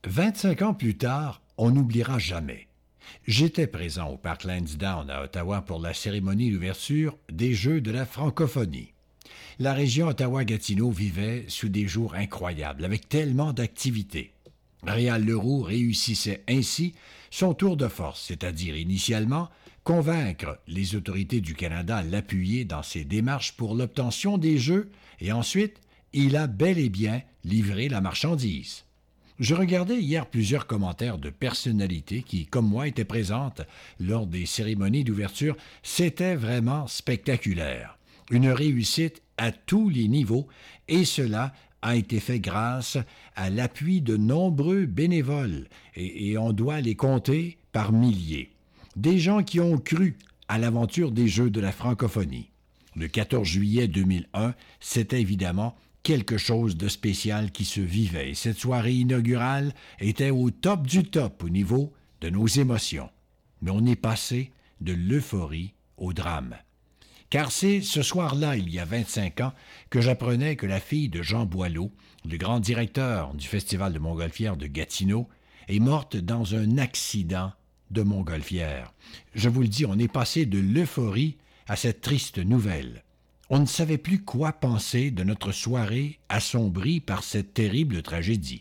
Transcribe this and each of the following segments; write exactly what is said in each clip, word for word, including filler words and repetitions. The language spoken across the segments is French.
vingt-cinq ans plus tard, on n'oubliera jamais. J'étais présent au Parc Lansdowne à Ottawa pour la cérémonie d'ouverture des Jeux de la francophonie. La région Ottawa-Gatineau vivait sous des jours incroyables, avec tellement d'activités. Réal Leroux réussissait ainsi son tour de force, c'est-à-dire initialement convaincre les autorités du Canada à l'appuyer dans ses démarches pour l'obtention des Jeux, et ensuite, il a bel et bien livré la marchandise. Je regardais hier plusieurs commentaires de personnalités qui, comme moi, étaient présentes lors des cérémonies d'ouverture. C'était vraiment spectaculaire. Une réussite à tous les niveaux, et cela a été fait grâce à l'appui de nombreux bénévoles, et, et on doit les compter par milliers. Des gens qui ont cru à l'aventure des Jeux de la francophonie. Le quatorze juillet deux mille un, c'était évidemment quelque chose de spécial qui se vivait, et cette soirée inaugurale était au top du top au niveau de nos émotions. Mais on est passé de l'euphorie au drame. Car c'est ce soir-là, il y a vingt-cinq ans, que j'apprenais que la fille de Jean Boileau, le grand directeur du Festival de Montgolfière de Gatineau, est morte dans un accident de Montgolfière. Je vous le dis, on est passé de l'euphorie à cette triste nouvelle. On ne savait plus quoi penser de notre soirée assombrie par cette terrible tragédie.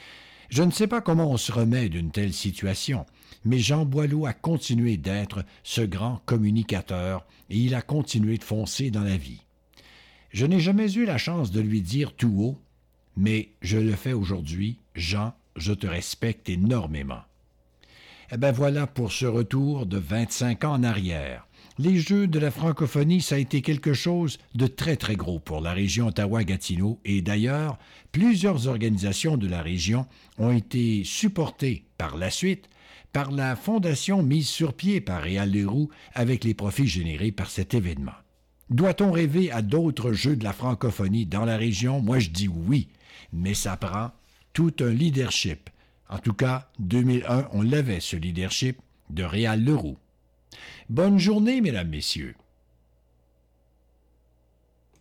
Je ne sais pas comment on se remet d'une telle situation, mais Jean Boileau a continué d'être ce grand communicateur et il a continué de foncer dans la vie. Je n'ai jamais eu la chance de lui dire tout haut, mais je le fais aujourd'hui. Jean, je te respecte énormément. Eh bien voilà pour ce retour de vingt-cinq ans en arrière. Les Jeux de la francophonie, ça a été quelque chose de très très gros pour la région Ottawa-Gatineau et d'ailleurs, plusieurs organisations de la région ont été supportées par la suite par la fondation mise sur pied par Réal Leroux avec les profits générés par cet événement. Doit-on rêver à d'autres Jeux de la francophonie dans la région? Moi je dis oui, mais ça prend tout un leadership. En tout cas, deux mille un, on l'avait ce leadership de Réal Leroux. Bonne journée, mesdames, messieurs.